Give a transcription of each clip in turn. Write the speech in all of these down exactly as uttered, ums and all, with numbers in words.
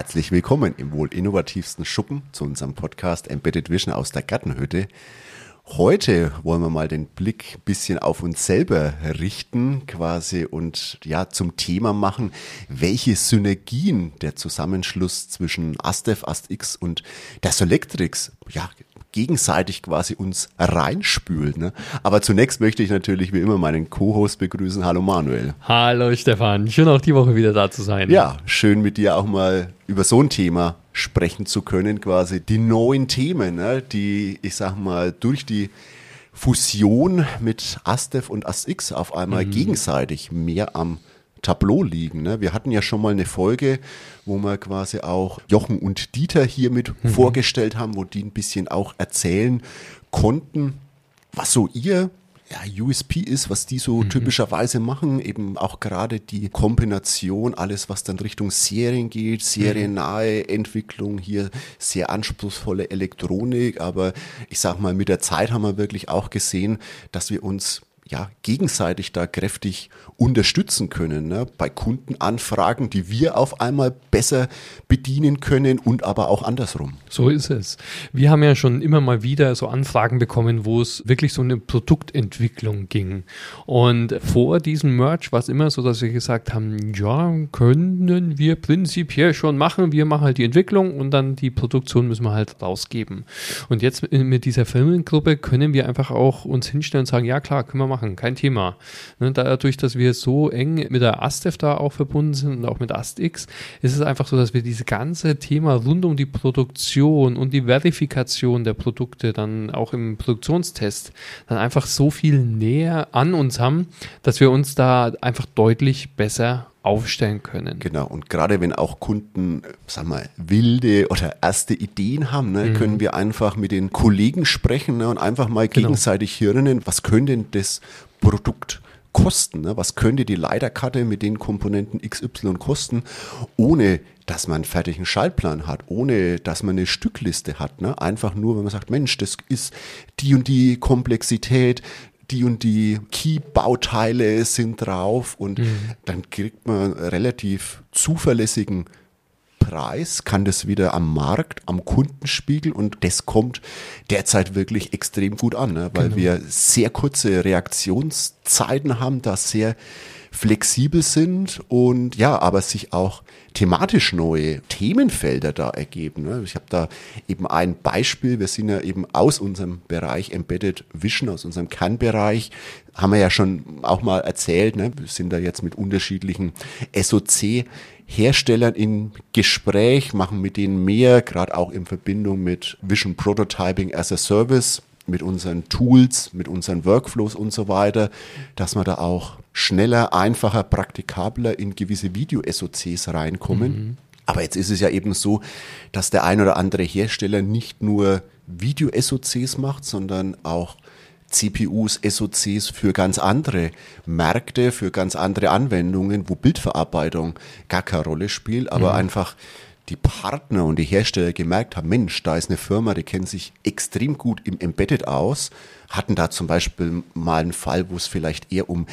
Herzlich willkommen im wohl innovativsten Schuppen zu unserem Podcast Embedded Vision aus der Gartenhütte. Heute wollen wir mal den Blick ein bisschen auf uns selber richten quasi und ja zum Thema machen, welche Synergien der Zusammenschluss zwischen Astef, Astix und der Solectrix ja gegenseitig quasi uns reinspült. Ne? Aber zunächst möchte ich natürlich wie immer meinen Co-Host begrüßen. Hallo Manuel. Hallo Stefan, schön auch die Woche wieder da zu sein. Ja, schön mit dir auch mal über so ein Thema sprechen zu können, quasi die neuen Themen, ne? die, ich sag mal, durch die Fusion mit Astef und Astix auf einmal mhm. gegenseitig mehr am Tableau liegen. Ne? Wir hatten ja schon mal eine Folge, wo wir quasi auch Jochen und Dieter hier mit mhm. vorgestellt haben, wo die ein bisschen auch erzählen konnten, was so ihr ja, U S P ist, was die so mhm. typischerweise machen, eben auch gerade die Kombination, alles was dann Richtung Serien geht, seriennahe Entwicklung, hier sehr anspruchsvolle Elektronik, aber ich sag mal, mit der Zeit haben wir wirklich auch gesehen, dass wir uns ja, gegenseitig da kräftig unterstützen können, ne? Bei Kundenanfragen, die wir auf einmal besser bedienen können und aber auch andersrum. So ist es. Wir haben ja schon immer mal wieder so Anfragen bekommen, wo es wirklich so eine Produktentwicklung ging. Und vor diesem Merge war es immer so, dass wir gesagt haben, ja, können wir prinzipiell schon machen. Wir machen halt die Entwicklung und dann die Produktion müssen wir halt rausgeben. Und jetzt mit dieser Firmengruppe können wir einfach auch uns hinstellen und sagen, ja klar, können wir machen. Kein Thema. Dadurch, dass wir so eng mit der Astef da auch verbunden sind und auch mit Astix, ist es einfach so, dass wir dieses ganze Thema rund um die Produktion und die Verifikation der Produkte dann auch im Produktionstest dann einfach so viel näher an uns haben, dass wir uns da einfach deutlich besser aufstellen können. Genau, und gerade wenn auch Kunden, sagen wir mal, wilde oder erste Ideen haben, ne, mhm. können wir einfach mit den Kollegen sprechen, ne, und einfach mal genau. gegenseitig hirnen, was könnte denn das Produkt kosten, ne? Was könnte die Leiterkarte mit den Komponenten X Y kosten, ohne dass man einen fertigen Schaltplan hat, ohne dass man eine Stückliste hat, ne? Einfach nur, wenn man sagt, Mensch, das ist die und die Komplexität, die und die Key-Bauteile sind drauf und mhm. dann kriegt man einen relativ zuverlässigen Preis, kann das wieder am Markt, am Kunden spiegeln und das kommt derzeit wirklich extrem gut an, ne? Weil genau. wir sehr kurze Reaktionszeiten haben, da sehr flexibel sind und ja, aber sich auch thematisch neue Themenfelder da ergeben. Ne? Ich habe da eben ein Beispiel, wir sind ja eben aus unserem Bereich Embedded Vision, aus unserem Kernbereich, haben wir ja schon auch mal erzählt, ne? Wir sind da jetzt mit unterschiedlichen S O C-Herstellern in Gespräch, machen mit denen mehr, gerade auch in Verbindung mit Vision Prototyping as a Service, mit unseren Tools, mit unseren Workflows und so weiter, dass wir da auch schneller, einfacher, praktikabler in gewisse Video-S O Cs reinkommen. Mhm. Aber jetzt ist es ja eben so, dass der ein oder andere Hersteller nicht nur Video-S O Cs macht, sondern auch C P Us, S O Cs für ganz andere Märkte, für ganz andere Anwendungen, wo Bildverarbeitung gar keine Rolle spielt, aber mhm. einfach die Partner und die Hersteller gemerkt haben, Mensch, da ist eine Firma, die kennt sich extrem gut im Embedded aus, hatten da zum Beispiel mal einen Fall, wo es vielleicht eher um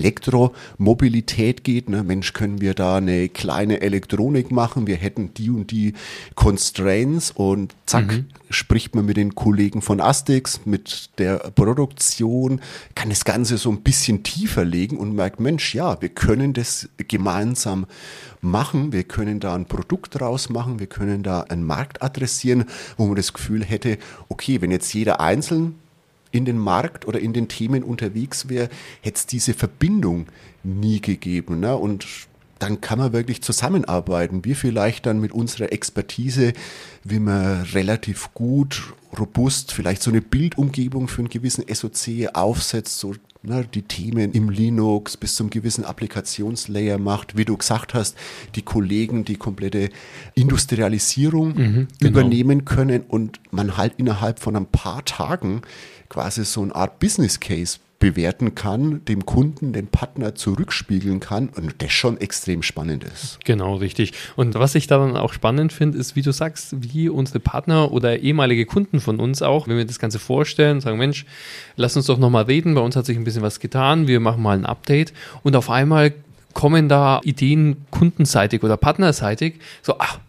Elektromobilität geht. Ne? Mensch, können wir da eine kleine Elektronik machen? Wir hätten die und die Constraints und zack, mhm. spricht man mit den Kollegen von Astix, mit der Produktion, kann das Ganze so ein bisschen tiefer legen und merkt, Mensch, ja, wir können das gemeinsam machen, wir können da ein Produkt draus machen, wir können da einen Markt adressieren, wo man das Gefühl hätte, okay, wenn jetzt jeder einzeln in den Markt oder in den Themen unterwegs wäre, hätte es diese Verbindung nie gegeben. Ne? Und dann kann man wirklich zusammenarbeiten. Wir vielleicht dann mit unserer Expertise, wie man relativ gut, robust, vielleicht so eine Bildumgebung für einen gewissen S O C aufsetzt, so ne, die Themen im Linux bis zum gewissen Applikationslayer macht. Wie du gesagt hast, die Kollegen die komplette Industrialisierung mhm, genau. übernehmen können und man halt innerhalb von ein paar Tagen quasi so eine Art Business Case bewerten kann, dem Kunden, dem Partner zurückspiegeln kann und das schon extrem spannend ist. Genau, richtig. Und was ich daran auch spannend finde, ist, wie du sagst, wie unsere Partner oder ehemalige Kunden von uns auch, wenn wir das Ganze vorstellen, sagen, Mensch, lass uns doch nochmal reden, bei uns hat sich ein bisschen was getan, wir machen mal ein Update und auf einmal kommen da Ideen kundenseitig oder partnerseitig, so, ach,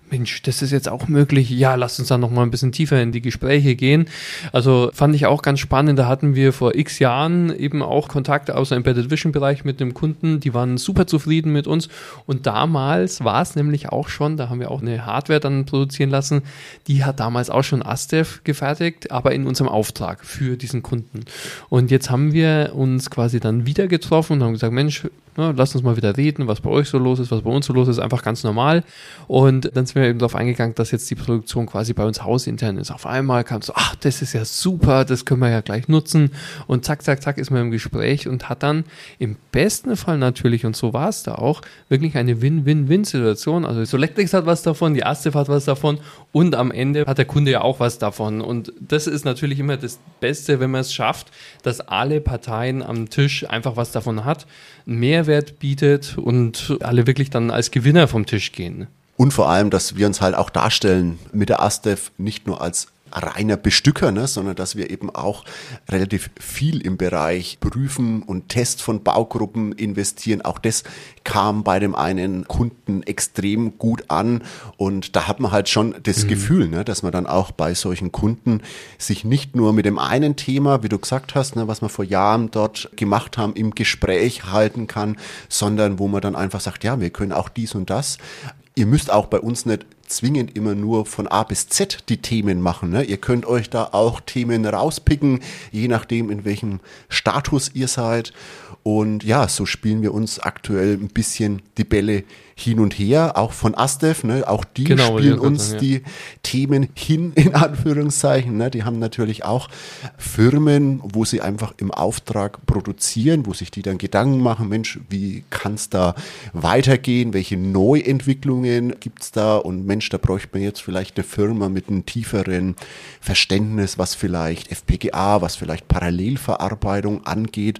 Mensch, das ist jetzt auch möglich. Ja, lass uns dann noch mal ein bisschen tiefer in die Gespräche gehen. Also fand ich auch ganz spannend. Da hatten wir vor x Jahren eben auch Kontakt aus dem Embedded Vision Bereich mit einem Kunden. Die waren super zufrieden mit uns. Und damals war es nämlich auch schon, da haben wir auch eine Hardware dann produzieren lassen. Die hat damals auch schon Astef gefertigt, aber in unserem Auftrag für diesen Kunden. Und jetzt haben wir uns quasi dann wieder getroffen und haben gesagt, Mensch, na, lasst uns mal wieder reden, was bei euch so los ist, was bei uns so los ist, einfach ganz normal. Und dann sind wir eben darauf eingegangen, dass jetzt die Produktion quasi bei uns hausintern ist. Auf einmal kam es so, ach, das ist ja super, das können wir ja gleich nutzen. Und zack, zack, zack ist man im Gespräch und hat dann im besten Fall natürlich, und so war es da auch, wirklich eine Win-Win-Win-Situation. Also Solectrix hat was davon, die Astef hat was davon und am Ende hat der Kunde ja auch was davon. Und das ist natürlich immer das Beste, wenn man es schafft, dass alle Parteien am Tisch einfach was davon hat, Mehrwert bietet und alle wirklich dann als Gewinner vom Tisch gehen. Und vor allem, dass wir uns halt auch darstellen mit der Astef nicht nur als reiner Bestücker, ne, sondern dass wir eben auch relativ viel im Bereich Prüfen und Test von Baugruppen investieren. Auch das kam bei dem einen Kunden extrem gut an und da hat man halt schon das mhm. Gefühl, ne, dass man dann auch bei solchen Kunden sich nicht nur mit dem einen Thema, wie du gesagt hast, ne, was wir vor Jahren dort gemacht haben, im Gespräch halten kann, sondern wo man dann einfach sagt, ja, wir können auch dies und das. Ihr müsst auch bei uns nicht zwingend immer nur von A bis Z die Themen machen. Ne? Ihr könnt euch da auch Themen rauspicken, je nachdem, in welchem Status ihr seid. Und ja, so spielen wir uns aktuell ein bisschen die Bälle hin und her, auch von Astef, ne? Auch die genau, spielen uns sagen, ja. die Themen hin, in Anführungszeichen. Ne? Die haben natürlich auch Firmen, wo sie einfach im Auftrag produzieren, wo sich die dann Gedanken machen, Mensch, wie kann es da weitergehen, welche Neuentwicklungen gibt es da und Mensch, da bräuchte man jetzt vielleicht eine Firma mit einem tieferen Verständnis, was vielleicht F P G A, was vielleicht Parallelverarbeitung angeht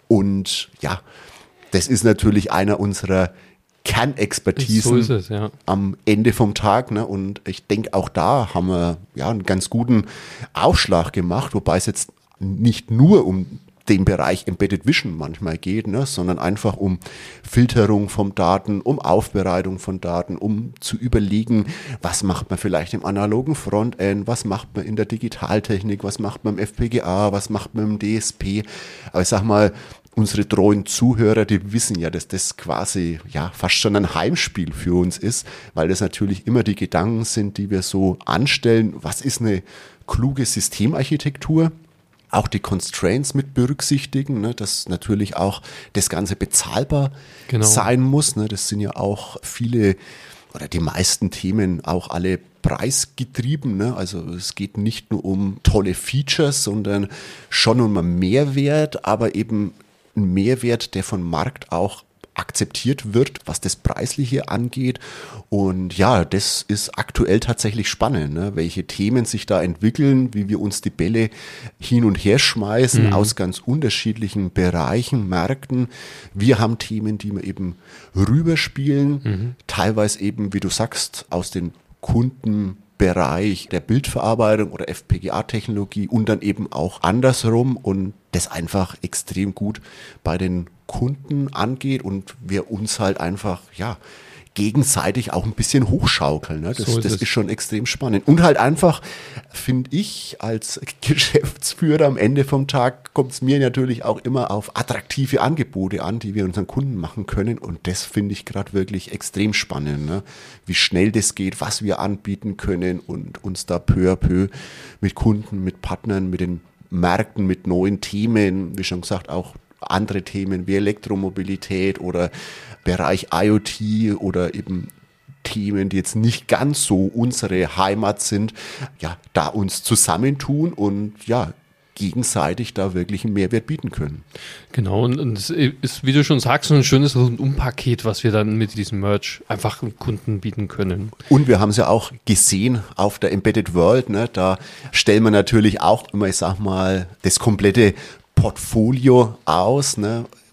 und ja, das ist natürlich einer unserer Kernexpertisen so ist es, ja. am Ende vom Tag. Ne? Und ich denke, auch da haben wir ja einen ganz guten Aufschlag gemacht, wobei es jetzt nicht nur um den Bereich Embedded Vision manchmal geht, ne? sondern einfach um Filterung von Daten, um Aufbereitung von Daten, um zu überlegen, was macht man vielleicht im analogen Frontend, was macht man in der Digitaltechnik, was macht man im F P G A, was macht man im D S P. Aber ich sag mal, unsere treuen Zuhörer, die wissen ja, dass das quasi ja fast schon ein Heimspiel für uns ist, weil das natürlich immer die Gedanken sind, die wir so anstellen. Was ist eine kluge Systemarchitektur? Auch die Constraints mit berücksichtigen, ne, dass natürlich auch das Ganze bezahlbar genau. sein muss. Ne. Das sind ja auch viele oder die meisten Themen auch alle preisgetrieben. Ne? Also es geht nicht nur um tolle Features, sondern schon um einen Mehrwert, aber eben ein Mehrwert, der vom Markt auch akzeptiert wird, was das Preisliche angeht. Und ja, das ist aktuell tatsächlich spannend, ne? Welche Themen sich da entwickeln, wie wir uns die Bälle hin und her schmeißen mhm. aus ganz unterschiedlichen Bereichen, Märkten. Wir haben Themen, die wir eben rüberspielen, mhm. teilweise eben, wie du sagst, aus den Kundenbereich der Bildverarbeitung oder F P G A-Technologie und dann eben auch andersrum und das einfach extrem gut bei den Kunden angeht und wir uns halt einfach, ja, gegenseitig auch ein bisschen hochschaukeln. Ne? Das, so ist, das ist schon extrem spannend. Und halt einfach, finde ich, als Geschäftsführer am Ende vom Tag kommt es mir natürlich auch immer auf attraktive Angebote an, die wir unseren Kunden machen können. Und das finde ich gerade wirklich extrem spannend, ne? Wie schnell das geht, was wir anbieten können und uns da peu à peu mit Kunden, mit Partnern, mit den Märkten, mit neuen Themen, wie schon gesagt, auch andere Themen wie Elektromobilität oder Bereich IoT oder eben Themen, die jetzt nicht ganz so unsere Heimat sind, ja, da uns zusammentun und ja, gegenseitig da wirklich einen Mehrwert bieten können. Genau, und es ist, wie du schon sagst, so ein schönes Rundumpaket, was wir dann mit diesem Merch einfach Kunden bieten können. Und wir haben es ja auch gesehen auf der Embedded World, ne, da stellen wir natürlich auch immer, ich sag mal, das komplette Portfolio aus, ne,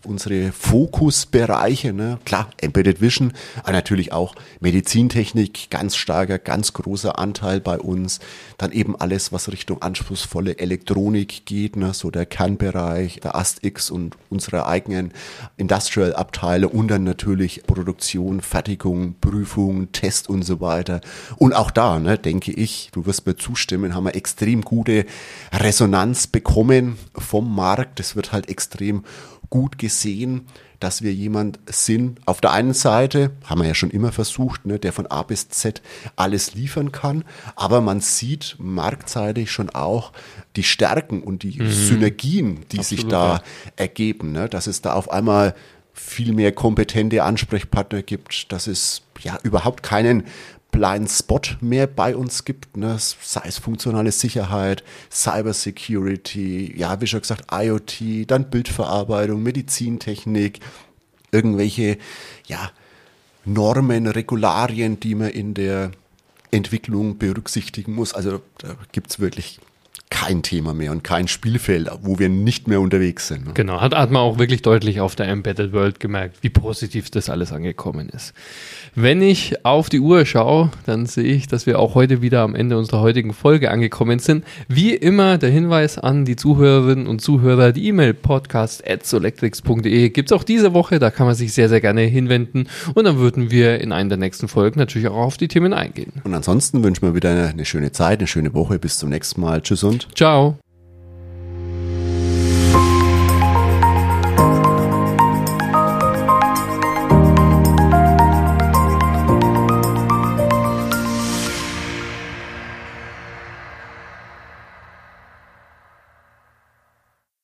unsere Fokusbereiche, ne? Klar, Embedded Vision, aber natürlich auch Medizintechnik, ganz starker, ganz großer Anteil bei uns. Dann eben alles, was Richtung anspruchsvolle Elektronik geht, ne? So der Kernbereich, der A S T X und unsere eigenen Industrial-Abteile und dann natürlich Produktion, Fertigung, Prüfung, Test und so weiter. Und auch da, ne, denke ich, du wirst mir zustimmen, haben wir extrem gute Resonanz bekommen vom Markt. Das wird halt extrem gut gesehen, dass wir jemand sind, auf der einen Seite, haben wir ja schon immer versucht, ne, der von A bis Z alles liefern kann, aber man sieht marktseitig schon auch die Stärken und die mhm. Synergien, die Absolut, sich da ja. ergeben, ne, dass es da auf einmal viel mehr kompetente Ansprechpartner gibt, dass es ja überhaupt keinen Blind Spot mehr bei uns gibt, ne? Sei es funktionale Sicherheit, Cyber Security, ja, wie schon gesagt, IoT, dann Bildverarbeitung, Medizintechnik, irgendwelche, ja, Normen, Regularien, die man in der Entwicklung berücksichtigen muss. Also da gibt's wirklich kein Thema mehr und kein Spielfeld, wo wir nicht mehr unterwegs sind. Ne? Genau, hat, hat man auch wirklich deutlich auf der Embedded World gemerkt, wie positiv das alles angekommen ist. Wenn ich auf die Uhr schaue, dann sehe ich, dass wir auch heute wieder am Ende unserer heutigen Folge angekommen sind. Wie immer der Hinweis an die Zuhörerinnen und Zuhörer, die E-Mail podcast at solectrix punkt de gibt es auch diese Woche, da kann man sich sehr, sehr gerne hinwenden und dann würden wir in einer der nächsten Folgen natürlich auch auf die Themen eingehen. Und ansonsten wünschen wir wieder eine schöne Zeit, eine schöne Woche, bis zum nächsten Mal. Tschüss und ciao.